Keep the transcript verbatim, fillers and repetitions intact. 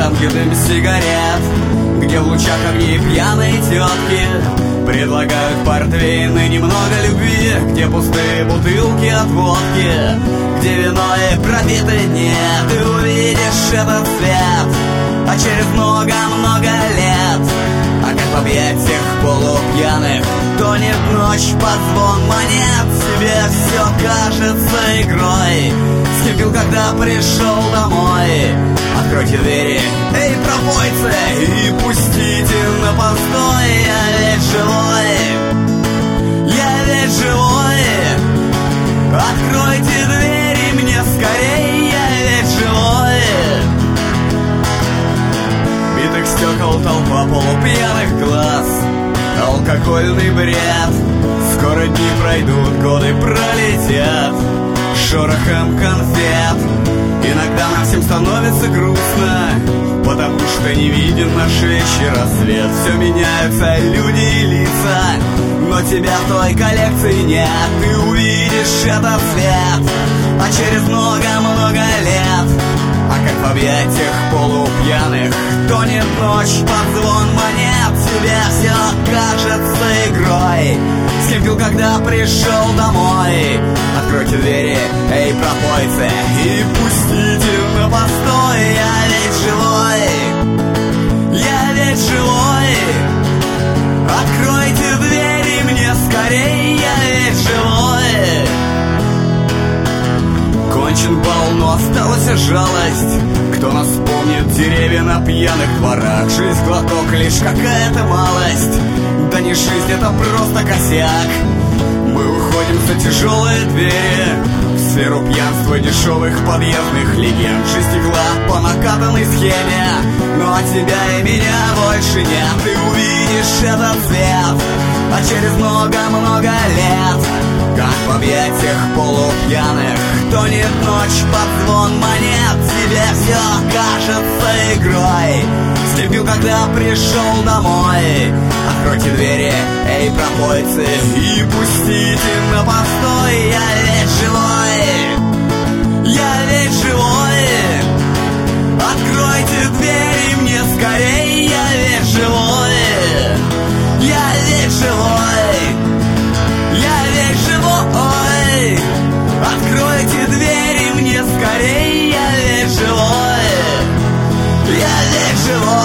тонкий дым сигарет, где в лучах огней пьяные тетки предлагают портвейн и немного любви, где пустые бутылки от водки, где вино и пропиты нет. Ты увидишь этот свет, а через много-много лет, а как в объятиях полупьяных тонет ночь под звон монет. Тебе все кажется игрой. С кем пил, когда пришел домой? Откройте двери, эй, пропойцы, и пустите на постой. Я ведь живой, я ведь живой. Откройте двери мне скорей, я ведь живой. Битых стекол толпа полупьяных глаз, алкогольный бред. Скоро дни пройдут, годы пролетят шорохом конфет. Иногда нам всем становится грустно, потому что не виден наш вечер рассвет. Все меняются люди и лица, но тебя в той коллекции нет. Ты увидишь этот свет, а через много-много лет, а как в объятиях полупьяных тонет ночь под звон монет. Тебе все кажется игрой. С кем пил, когда пришел домой? Откройте двери, эй, пропойцы, и пустите на постой. Я ведь живой, я ведь живой. Откройте двери мне скорей, я ведь живой. Кончен бал, но осталась жалость. Кто нас помнит, деревья на пьяных дворах. Жизнь глоток, лишь какая-то малость. Да не жизнь, это просто косяк. Мы уходим за тяжелые двери в сферу пьянства дешевых подъездных легенд. Жизнь текла по накатанной схеме, но от тебя и меня больше нет. Ты увидишь этот свет, а через много-много лет, как в объятиях полупьяных тонет ночь под звон монет. Тебе все кажется игрой. С кем пил, когда пришел домой? Откройте двери, эй, пропойцы, и пустите на постой. Я ведь живой, я ведь живой. Откройте двери мне скорей, я ведь живой, я ведь живой, я ведь живой. Откройте двери мне скорей, я ведь живой, я ведь живой.